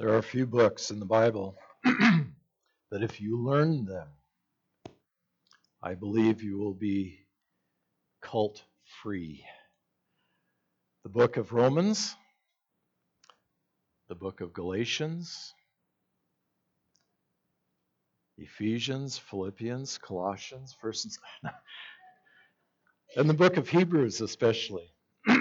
There are a few books in the Bible that if you learn them, I believe you will be cult free. The book of Romans, the book of Galatians, Ephesians, Philippians, Colossians, First and the book of Hebrews especially.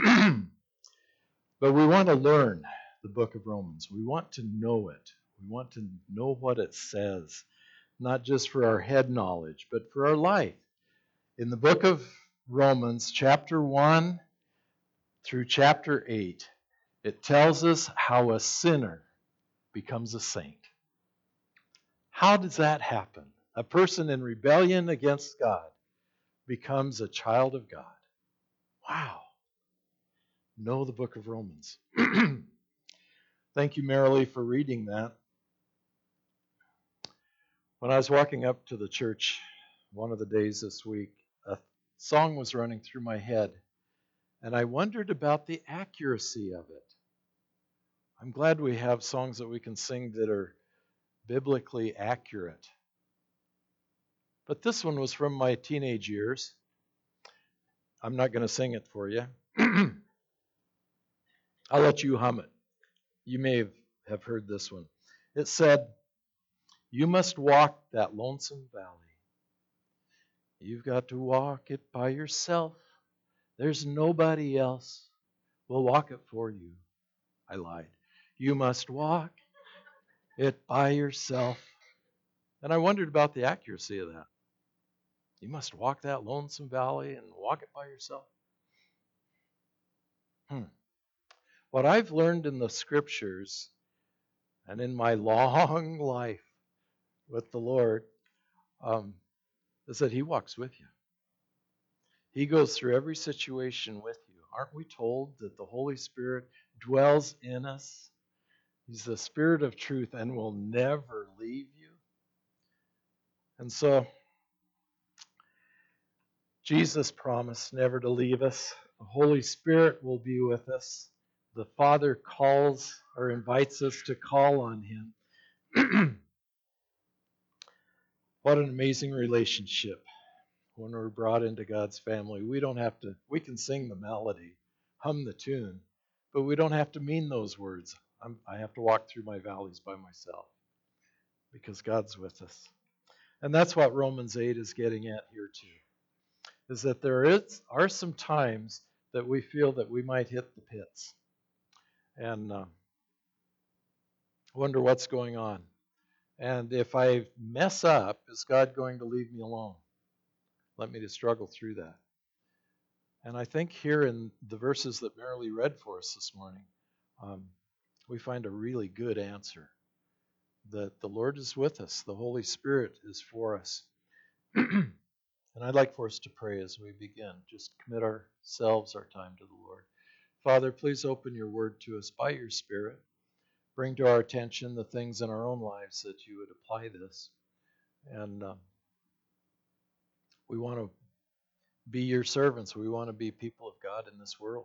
But we want to learn the book of Romans. We want to know it. We want to know what it says, not just for our head knowledge, but for our life. In the book of Romans, chapter 1 through chapter 8, it tells us how a sinner becomes a saint. How does that happen? A person in rebellion against God becomes a child of God. Wow. Know the book of Romans. Thank you, Marilee, for reading that. When I was walking up to the church one of the days this week, a song was running through my head, and I wondered about the accuracy of it. I'm glad we have songs that we can sing that are biblically accurate. But this one was from my teenage years. I'm not going to sing it for you. I'll let you hum it. You may have heard this one. It said, "You must walk that lonesome valley. You've got to walk it by yourself. There's nobody else will walk it for you." I lied. You must walk it by yourself. And I wondered about the accuracy of that. You must walk that lonesome valley and walk it by yourself. What I've learned in the scriptures and in my long life with the Lord is that He walks with you. He goes through every situation with you. Aren't we told that the Holy Spirit dwells in us? He's the Spirit of truth and will never leave you. And so, Jesus promised never to leave us. The Holy Spirit will be with us. The Father calls or invites us to call on Him. What an amazing relationship when we're brought into God's family. We can sing the melody, hum the tune, but we don't have to mean those words. I have to walk through my valleys by myself because God's with us. And that's what Romans 8 is getting at here too, is that there are some times that we feel that we might hit the pits and wonder what's going on. And if I mess up, is God going to leave me alone? Let me to struggle through that. And I think here in the verses that Marilee read for us this morning, we find a really good answer. That the Lord is with us. The Holy Spirit is for us. And I'd like for us to pray as we begin. Just commit ourselves, our time to the Lord. Father, please open your word to us by your Spirit. Bring to our attention the things in our own lives that you would apply this. And we want to be your servants. We want to be people of God in this world.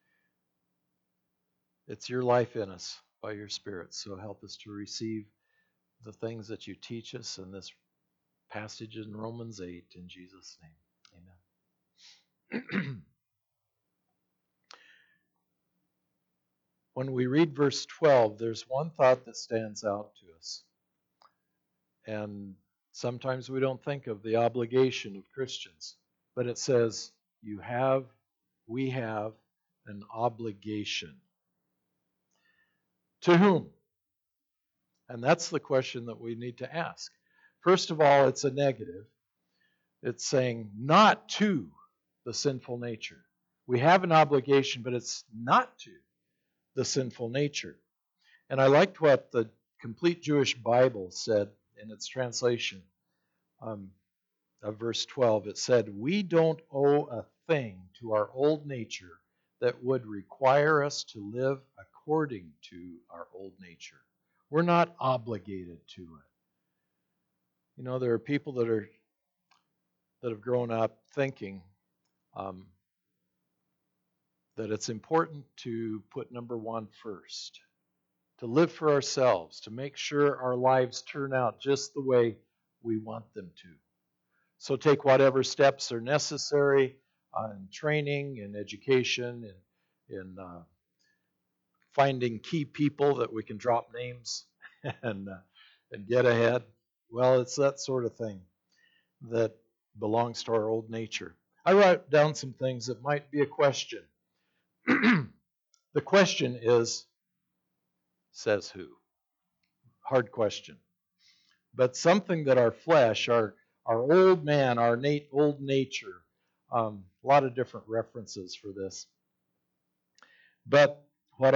It's your life in us by your Spirit. So help us to receive the things that you teach us in this passage in Romans 8. In Jesus' name, amen. When we read verse 12, there's one thought that stands out to us. And sometimes we don't think of the obligation of Christians. But it says, we have an obligation. To whom? And that's the question that we need to ask. First of all, it's a negative. It's saying not to the sinful nature. We have an obligation, but it's not to the sinful nature. And I liked what the Complete Jewish Bible said in its translation of verse 12. It said, "We don't owe a thing to our old nature that would require us to live according to our old nature." We're not obligated to it. You know, there are people that have grown up thinking that it's important to put number one first. to live for ourselves, to make sure our lives turn out just the way we want them to. So take whatever steps are necessary in training, in education, in finding key people that we can drop names and get ahead. Well, it's that sort of thing that belongs to our old nature. I wrote down some things that might be a question. The question is, says who? Hard question. But something that our flesh, our old man, our old nature, a lot of different references for this. But what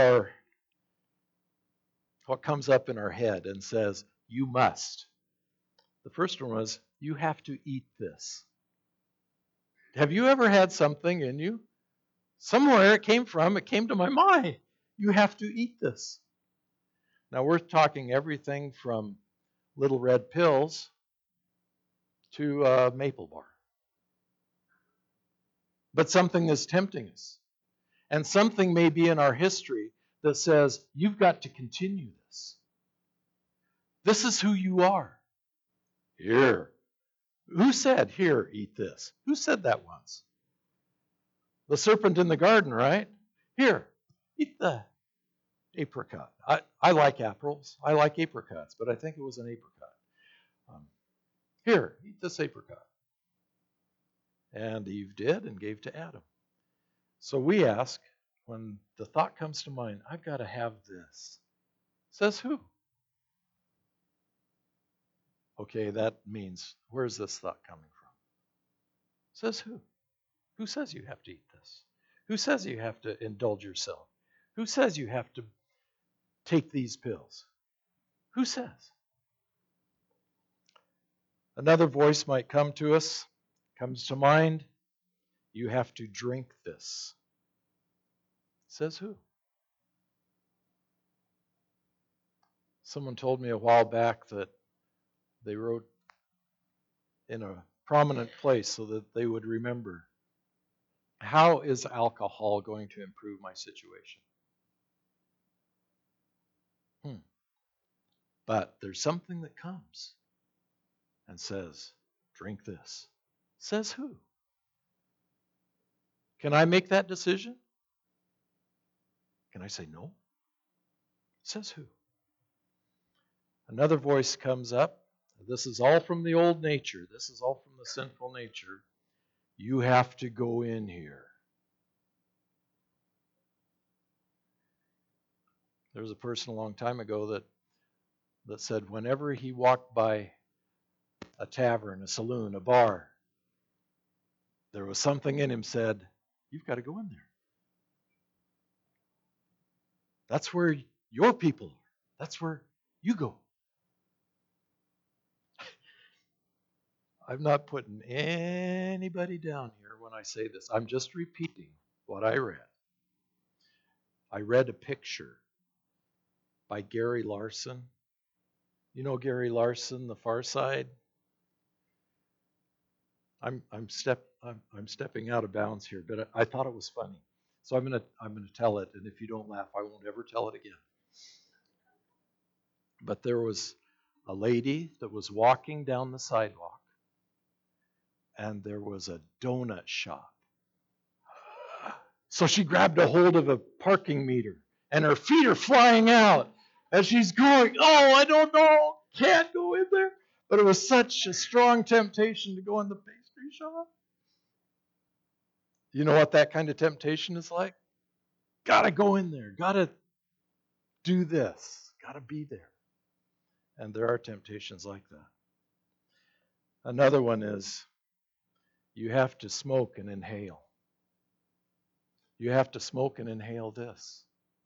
comes up in our head and says, you must. The first one was, you have to eat this. Have you ever had something in you? Somewhere it came from, it came to my mind. You have to eat this. Now we're talking everything from little red pills to a maple bar. But something is tempting us. And something may be in our history that says, you've got to continue this. This is who you are. Here. Who said, here, eat this? Who said that once? The serpent in the garden, right? Here, eat the apricot. I like apples. I like apricots, but I think it was an apricot. Here, eat this apricot. And Eve did and gave to Adam. So we ask, when the thought comes to mind, I've got to have this. Says who? Okay, that means, where's this thought coming from? Says who? Who says you have to eat this? Who says you have to indulge yourself? Who says you have to take these pills? Who says? Another voice might come to us, comes to mind. You have to drink this. Says who? Someone told me a while back that they wrote in a prominent place so that they would remember, how is alcohol going to improve my situation? But there's something that comes and says, drink this. Says who? Can I make that decision? Can I say no? Says who? Another voice comes up. This is all from the old nature. This is all from the sinful nature. You have to go in here. There was a person a long time ago that said whenever he walked by a tavern, a saloon, a bar, there was something in him said, you've got to go in there. That's where your people are. That's where you go. I'm not putting anybody down here when I say this. I'm just repeating what I read. I read a picture by Gary Larson. You know Gary Larson, The Far Side? I'm stepping out of bounds here, but I thought it was funny. So I'm gonna tell it, and if you don't laugh, I won't ever tell it again. But there was a lady that was walking down the sidewalk, and there was a donut shop. So she grabbed a hold of a parking meter, and her feet are flying out as she's going, oh, I don't know, can't go in there. But it was such a strong temptation to go in the pastry shop. You know what that kind of temptation is like? Gotta go in there, gotta do this, gotta be there. And there are temptations like that. Another one is you have to smoke and inhale. You have to smoke and inhale this.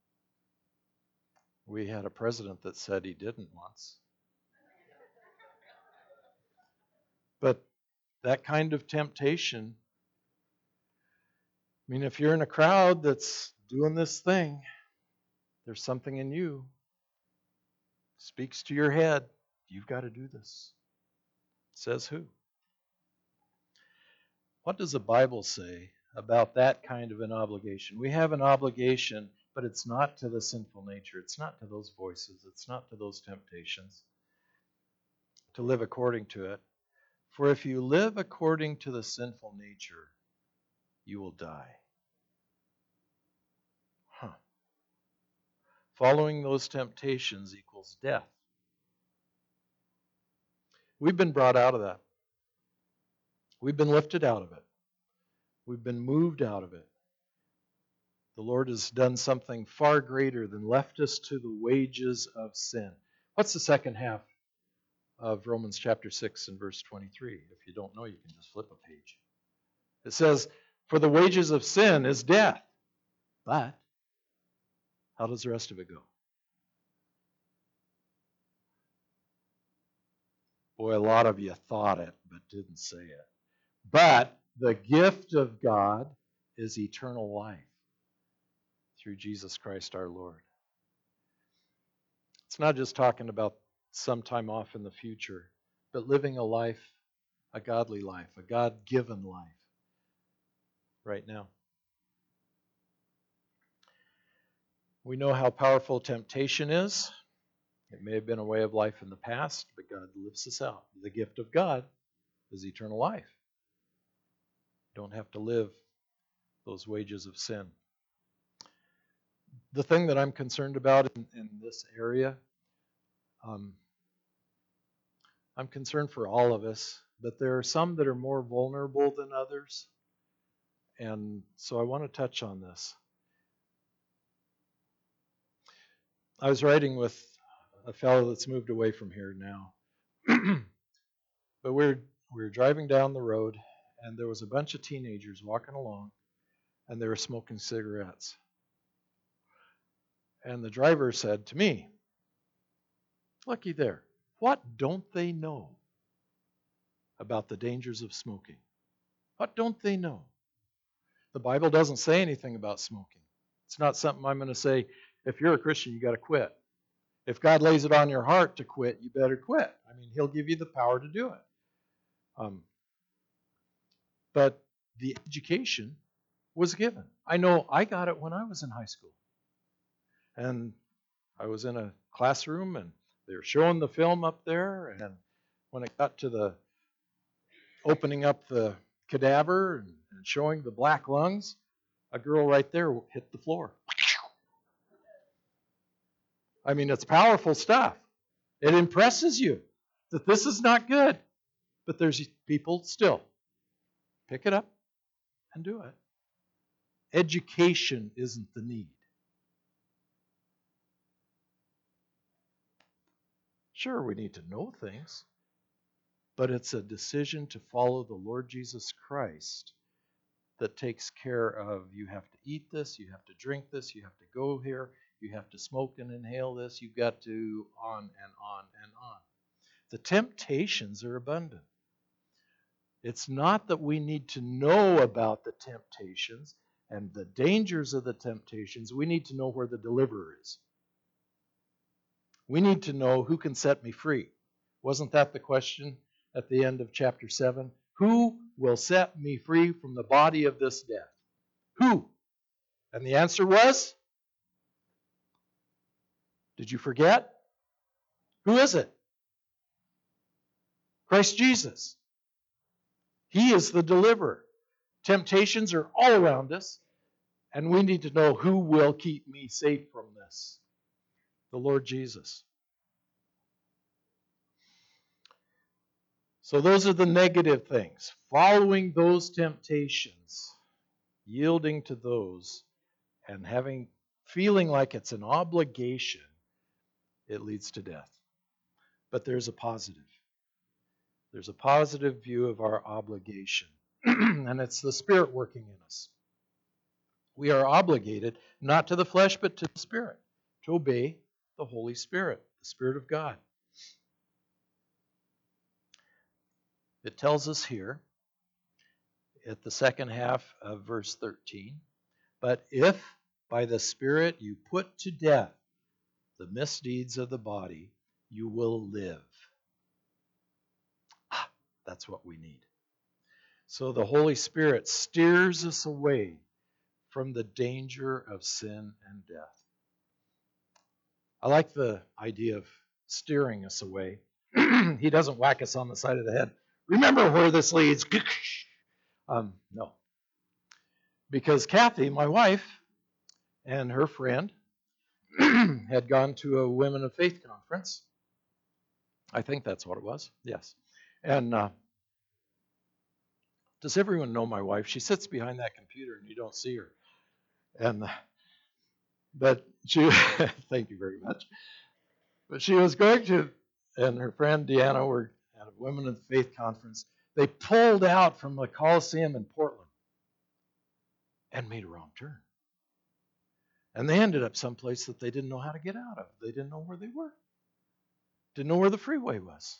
We had a president that said he didn't once. But that kind of temptation, I mean, if you're in a crowd that's doing this thing, there's something in you speaks to your head. You've got to do this. Says who? What does the Bible say about that kind of an obligation? We have an obligation but it's not to the sinful nature. It's not to those voices. It's not to those temptations to live according to it. For if you live according to the sinful nature, you will die. Following those temptations equals death. We've been brought out of that. We've been lifted out of it. We've been moved out of it. The Lord has done something far greater than left us to the wages of sin. What's the second half of Romans chapter 6 and verse 23? If you don't know, you can just flip a page. It says, for the wages of sin is death. But how does the rest of it go? Boy, a lot of you thought it, but didn't say it. But the gift of God is eternal life through Jesus Christ our Lord. It's not just talking about some time off in the future, but living a life, a godly life, a God-given life right now. We know how powerful temptation is. It may have been a way of life in the past, but God lifts us out. The gift of God is eternal life. You don't have to live those wages of sin. The thing that I'm concerned about in this area, I'm concerned for all of us, but there are some that are more vulnerable than others. And so I want to touch on this. I was riding with a fellow that's moved away from here now. But we were driving down the road, and there was a bunch of teenagers walking along, and they were smoking cigarettes. And the driver said to me, looky there, what don't they know about the dangers of smoking? What don't they know? The Bible doesn't say anything about smoking. It's not something I'm going to say, if you're a Christian, you got to quit. If God lays it on your heart to quit, you better quit. I mean, He'll give you the power to do it. But the education was given. I know I got it when I was in high school. And I was in a classroom, and they were showing the film up there. And when it got to the opening up the cadaver and showing the black lungs, a girl right there hit the floor. I mean, it's powerful stuff. It impresses you that this is not good. But there's people still pick it up and do it. Education isn't the need. Sure, we need to know things, but it's a decision to follow the Lord Jesus Christ that takes care of, you have to eat this, you have to drink this, you have to go here, you have to smoke and inhale this, you've got to on and on and on. The temptations are abundant. It's not that we need to know about the temptations and the dangers of the temptations. We need to know where the deliverer is. We need to know who can set me free. Wasn't that the question at the end of chapter 7? Who will set me free from the body of this death? Who? And the answer was? Did you forget? Who is it? Christ Jesus. He is the deliverer. Temptations are all around us, and we need to know who will keep me safe from this. The Lord Jesus. So those are the negative things. Following those temptations, yielding to those, and feeling like it's an obligation, it leads to death. But there's a positive. There's a positive view of our obligation, and it's the Spirit working in us. We are obligated, not to the flesh, but to the Spirit, to obey the Holy Spirit, the Spirit of God. It tells us here, at the second half of verse 13, but if by the Spirit you put to death the misdeeds of the body, you will live. That's what we need. So the Holy Spirit steers us away from the danger of sin and death. I like the idea of steering us away. He doesn't whack us on the side of the head. Remember where this leads. No. Because Kathy, my wife, and her friend had gone to a Women of Faith conference. I think that's what it was. Yes. And does everyone know my wife? She sits behind that computer and you don't see her. And but she, thank you very much. But she was going to, and her friend Deanna were at a Women of Faith conference. They pulled out from the Coliseum in Portland and made a wrong turn. And they ended up someplace that they didn't know how to get out of. They didn't know where they were. Didn't know where the freeway was.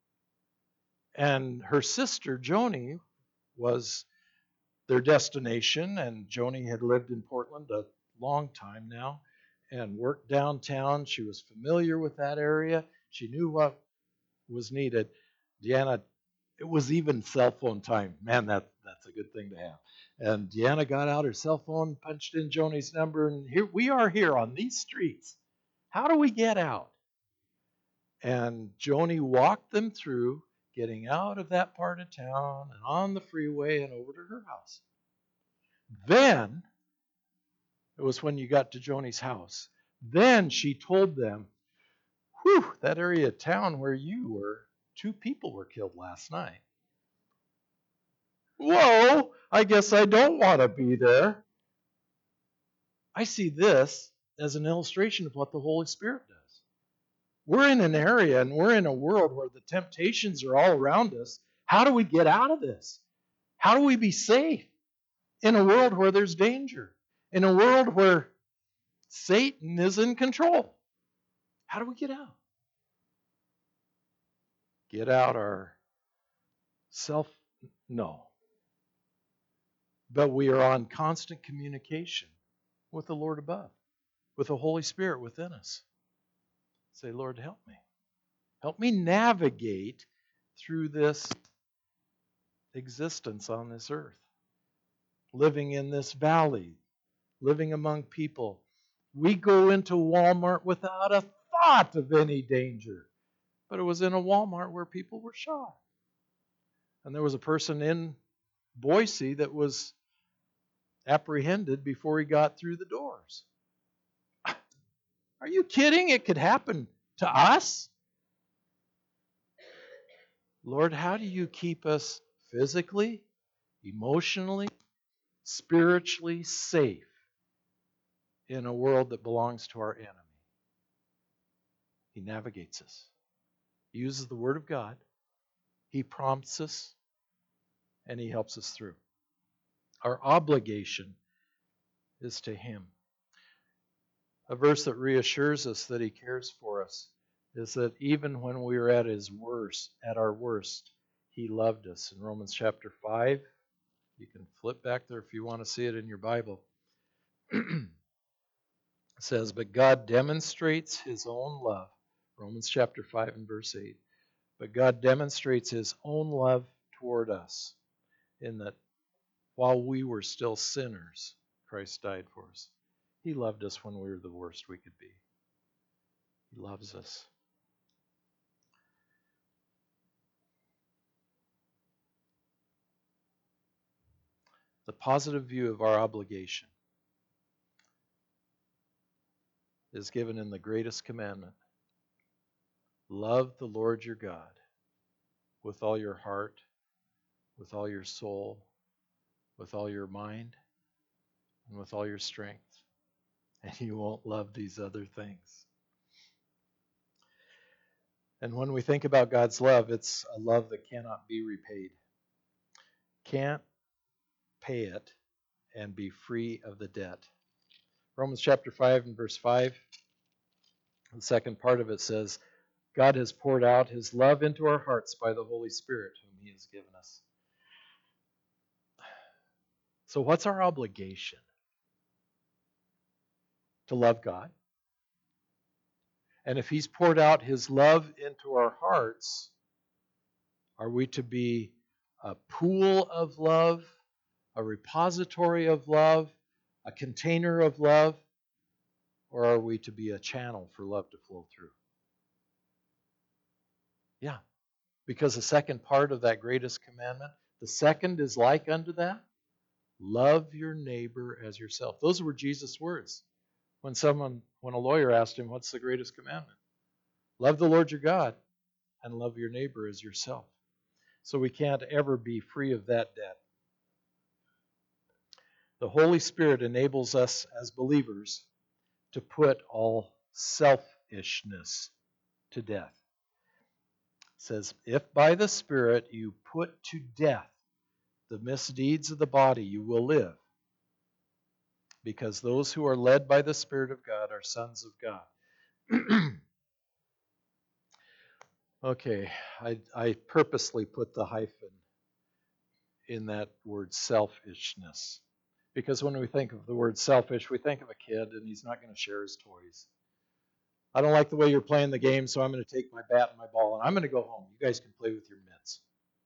And her sister, Joni, was their destination. And Joni had lived in Portland a long time now and worked downtown. She was familiar with that area. She knew what was needed. Deanna, it was even cell phone time. Man, that's a good thing to have. And Deanna got out her cell phone, punched in Joni's number, and here we are here on these streets. How do we get out? And Joni walked them through getting out of that part of town and on the freeway and over to her house. Then, it was when you got to Joni's house, then she told them, whew, that area of town where you were, 2 people were killed last night. Whoa, I guess I don't want to be there. I see this as an illustration of what the Holy Spirit does. We're in an area and we're in a world where the temptations are all around us. How do we get out of this? How do we be safe in a world where there's danger? In a world where Satan is in control? How do we get out? Get out our self? No. But we are on constant communication with the Lord above, with the Holy Spirit within us. Say, Lord, help me. Help me navigate through this existence on this earth. Living in this valley, living among people. We go into Walmart without a thought of any danger. But it was in a Walmart where people were shot. And there was a person in Boise that was apprehended before he got through the doors. Are you kidding? It could happen to us? Lord, how do you keep us physically, emotionally, spiritually safe in a world that belongs to our enemy? He navigates us. He uses the Word of God. He prompts us, and He helps us through. Our obligation is to Him. A verse that reassures us that He cares for us is that even when we were at our worst, He loved us. In Romans chapter 5, you can flip back there if you want to see it in your Bible. It says, but God demonstrates His own love. Romans chapter 5 and verse 8. But God demonstrates His own love toward us in that while we were still sinners, Christ died for us. He loved us when we were the worst we could be. He loves us. The positive view of our obligation is given in the greatest commandment. Love the Lord your God with all your heart, with all your soul, with all your mind, and with all your strength. And you won't love these other things. And when we think about God's love, it's a love that cannot be repaid. Can't pay it and be free of the debt. Romans chapter 5 and verse 5, the second part of it says, God has poured out His love into our hearts by the Holy Spirit whom He has given us. So what's our obligation? To love God. And if He's poured out His love into our hearts, are we to be a pool of love, a repository of love, a container of love, or are we to be a channel for love to flow through? Yeah, because the second part of that greatest commandment, the second is like unto that. Love your neighbor as yourself. Those were Jesus' words. When a lawyer asked him, what's the greatest commandment? Love the Lord your God and love your neighbor as yourself. So we can't ever be free of that debt. The Holy Spirit enables us as believers to put all selfishness to death. It says, if by the Spirit you put to death the misdeeds of the body, you will live. Because those who are led by the Spirit of God are sons of God. Okay, I purposely put the hyphen in that word selfishness. Because when we think of the word selfish, we think of a kid and he's not going to share his toys. I don't like the way you're playing the game, so I'm going to take my bat and my ball and I'm going to go home. You guys can play with your mitts.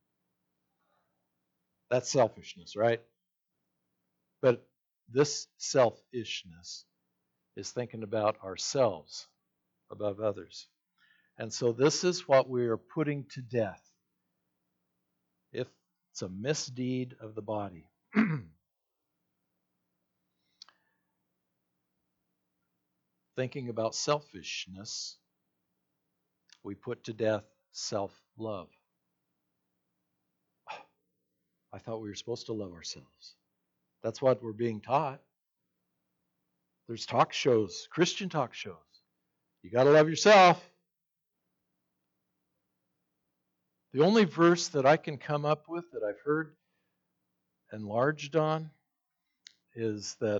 That's selfishness, right? But this selfishness is thinking about ourselves above others. And so this is what we are putting to death. If it's a misdeed of the body. Thinking about selfishness, we put to death self-love. I thought we were supposed to love ourselves. That's what we're being taught. There's talk shows, Christian talk shows. You got to love yourself. The only verse that I can come up with that I've heard enlarged on is that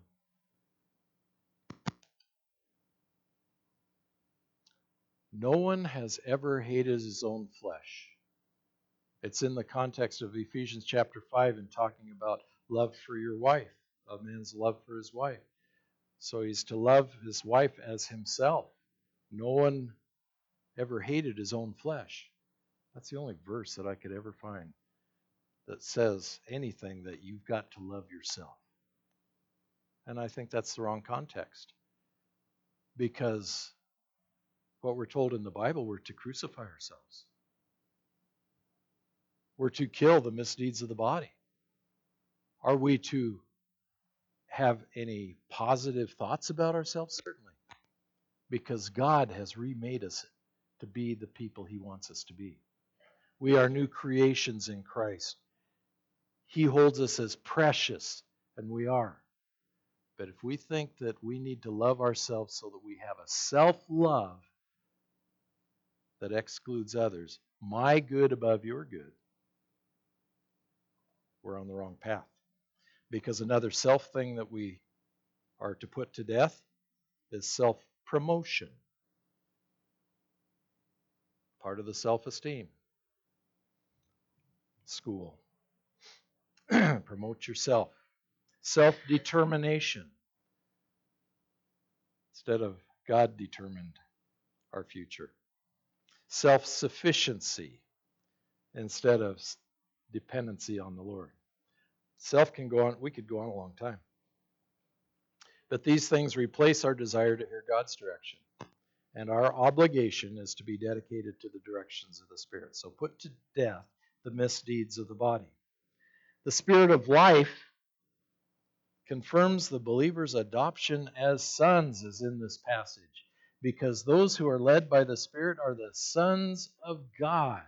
no one has ever hated his own flesh. It's in the context of Ephesians chapter 5 and talking about love for your wife, a man's love for his wife. So he's to love his wife as himself. No one ever hated his own flesh. That's the only verse that I could ever find that says anything that you've got to love yourself. And I think that's the wrong context. Because what we're told in the Bible, we're to crucify ourselves. We're to kill the misdeeds of the body. Are we to have any positive thoughts about ourselves? Certainly. Because God has remade us to be the people He wants us to be. We are new creations in Christ. He holds us as precious, and we are. But if we think that we need to love ourselves so that we have a self-love that excludes others, my good above your good, we're on the wrong path. Because another self thing that we are to put to death is self-promotion. Part of the self-esteem. School. Promote yourself. Self-determination. Instead of God determined our future. Self-sufficiency instead of dependency on the Lord. Self can go on, we could go on a long time. But these things replace our desire to hear God's direction. And our obligation is to be dedicated to the directions of the Spirit. So put to death the misdeeds of the body. The Spirit of life confirms the believer's adoption as sons, as in this passage, because those who are led by the Spirit are the sons of God.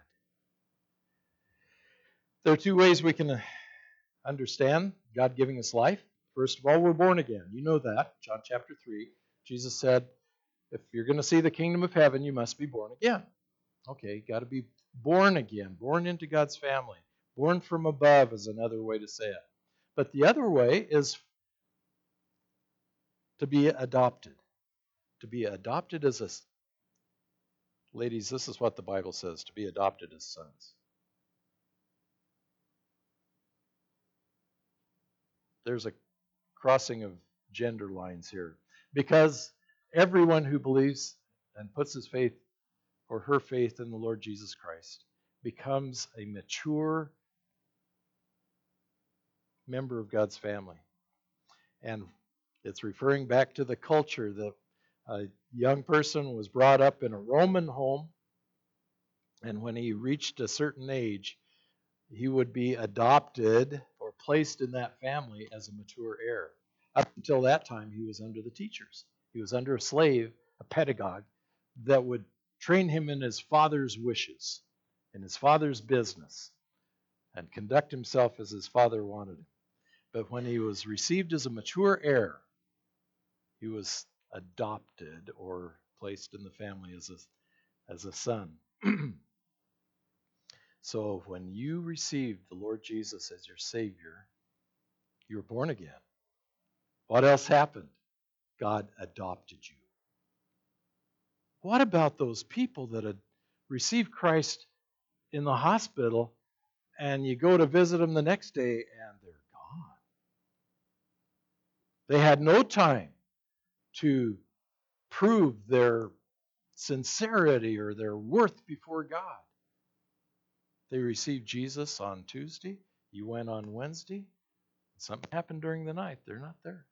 There are two ways we can understand God giving us life. First of all, we're born again. You know that. John chapter 3. Jesus said, if you're going to see the kingdom of heaven, you must be born again. Okay, got to be born again, born into God's family. Born from above is another way to say it. But the other way is to be adopted. To be adopted as a... Ladies, this is what the Bible says, to be adopted as sons. There's a crossing of gender lines here. Because everyone who believes and puts his faith or her faith in the Lord Jesus Christ becomes a mature member of God's family. And it's referring back to the culture that a young person was brought up in a Roman home, and when he reached a certain age, he would be adopted or placed in that family as a mature heir. Up until that time, he was under the teachers. He was under a slave, a pedagogue, that would train him in his father's wishes, in his father's business, and conduct himself as his father wanted him. But when he was received as a mature heir, he was adopted or placed in the family as a son. So when you received the Lord Jesus as your Savior, you were born again. What else happened? God adopted you. What about those people that had received Christ in the hospital and you go to visit them the next day and they're gone? They had no time to prove their sincerity or their worth before God. They received Jesus on Tuesday. You went on Wednesday. Something happened during the night. They're not there.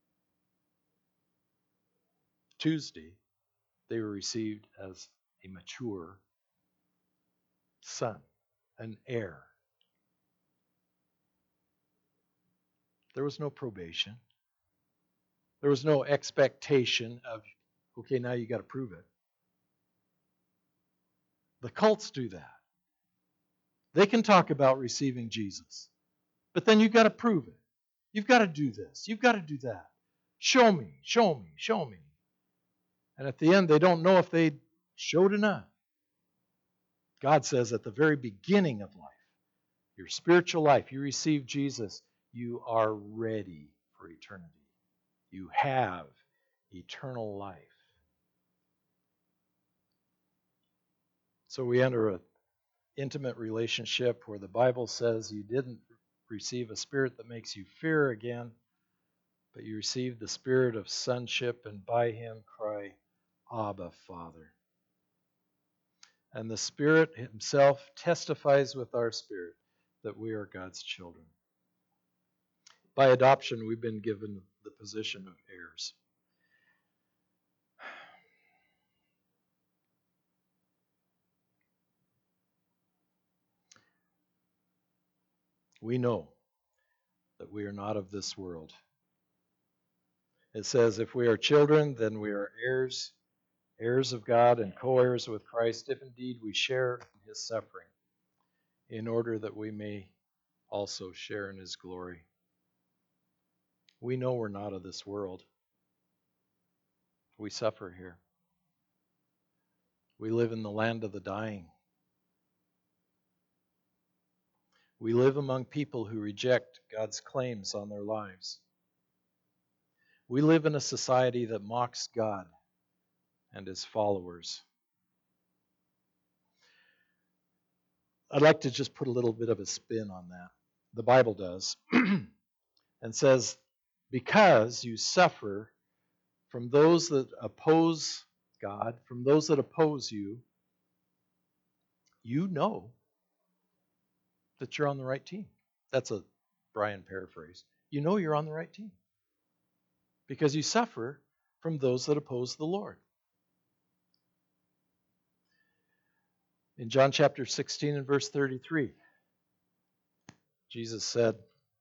Tuesday, they were received as a mature son, an heir. There was no probation. There was no expectation of, okay, now you got to prove it. The cults do that. They can talk about receiving Jesus, but then you've got to prove it. You've got to do this. You've got to do that. Show me, show me, show me. And at the end, they don't know if they showed enough. God says at the very beginning of life, your spiritual life, you receive Jesus, you are ready for eternity. You have eternal life. So we enter an intimate relationship where the Bible says you didn't receive a spirit that makes you fear again, but you received the spirit of sonship, and by him cry, Abba, Father. And the Spirit himself testifies with our spirit that we are God's children. By adoption, we've been given the position of heirs. We know that we are not of this world. It says, if we are children, then we are heirs, heirs of God and co-heirs with Christ, if indeed we share in his suffering, in order that we may also share in his glory. We know we're not of this world. We suffer here. We live in the land of the dying. We live among people who reject God's claims on their lives. We live in a society that mocks God and his followers. I'd like to just put a little bit of a spin on that. The Bible does. And says, because you suffer from those that oppose God, from those that oppose you, you know that you're on the right team. That's a Brian paraphrase. You know you're on the right team. Because you suffer from those that oppose the Lord. In John chapter 16 and verse 33, Jesus said,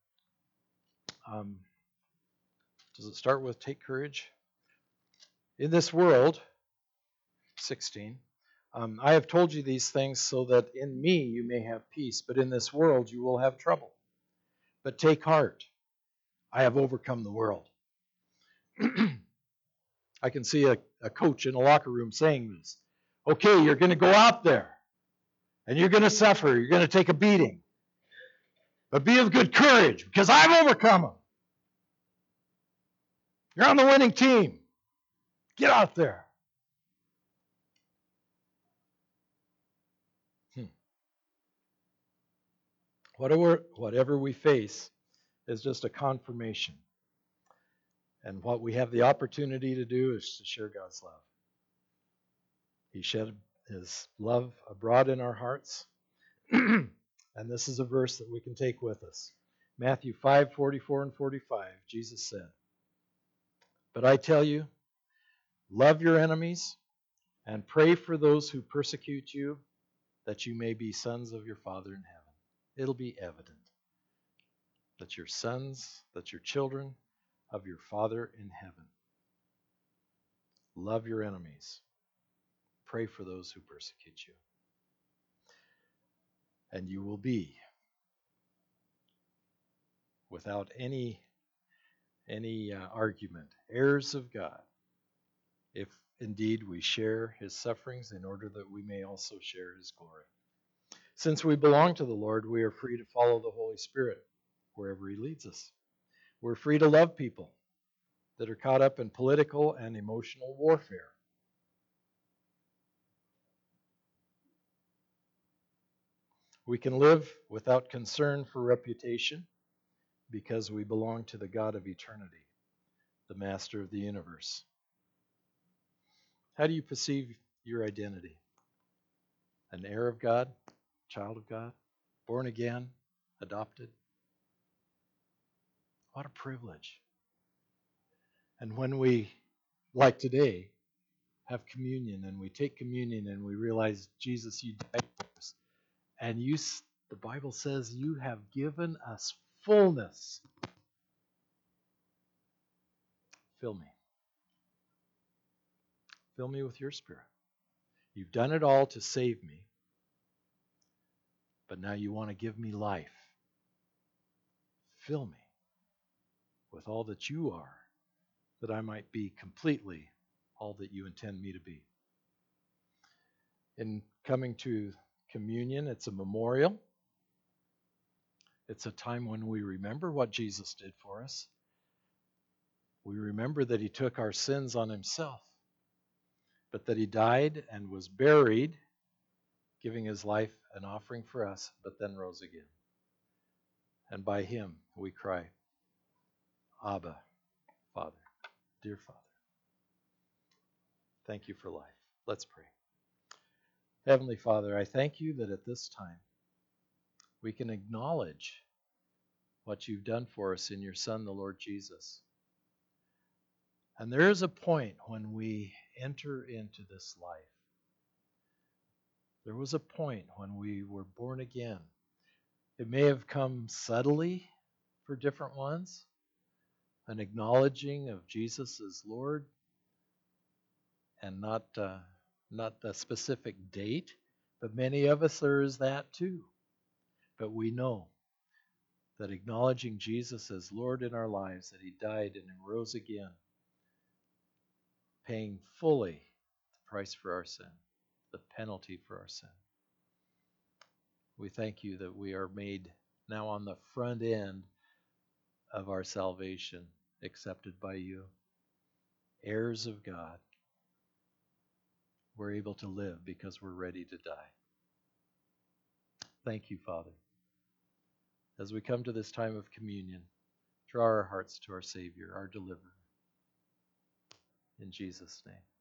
does it start with take courage? In this world, 16, I have told you these things so that in me you may have peace, but in this world you will have trouble. But take heart, I have overcome the world. I can see a coach in a locker room saying this. Okay, you're going to go out there, and you're going to suffer, you're going to take a beating. But be of good courage, because I've overcome them. You're on the winning team. Get out there. Whatever we face is just a confirmation. And what we have the opportunity to do is to share God's love. He shed his love abroad in our hearts. And this is a verse that we can take with us. Matthew 5:44 and 45, Jesus said, But I tell you, love your enemies and pray for those who persecute you, that you may be sons of your Father in heaven. It'll be evident that you're sons, that you're children of your Father in heaven. Love your enemies. Pray for those who persecute you. And you will be, without any argument, heirs of God, if indeed we share his sufferings in order that we may also share his glory. Since we belong to the Lord, we are free to follow the Holy Spirit wherever he leads us. We're free to love people that are caught up in political and emotional warfare. We can live without concern for reputation because we belong to the God of eternity, the Master of the universe. How do you perceive your identity? An heir of God, child of God, born again, adopted? What a privilege. And when we, like today, have communion and we take communion and we realize, Jesus, you died for us, and the Bible says you have given us fullness. Fill me. Fill me with your Spirit. You've done it all to save me, but now you want to give me life. Fill me with all that you are, that I might be completely all that you intend me to be. In coming to communion, it's a memorial. It's a time when we remember what Jesus did for us. We remember that he took our sins on himself, but that he died and was buried, giving his life an offering for us, but then rose again. And by him we cry, Abba, Father, dear Father. Thank you for life. Let's pray. Heavenly Father, I thank you that at this time we can acknowledge what you've done for us in your Son, the Lord Jesus. And there is a point when we enter into this life. There was a point when we were born again. It may have come subtly for different ones, an acknowledging of Jesus as Lord, and not a specific date, but many of us there is that too. But we know that acknowledging Jesus as Lord in our lives, that he died and rose again, paying fully the price for our sin, the penalty for our sin. We thank you that we are made now on the front end of our salvation, accepted by you, heirs of God. We're able to live because we're ready to die. Thank you, Father. As we come to this time of communion, draw our hearts to our Savior, our deliverer. In Jesus' name.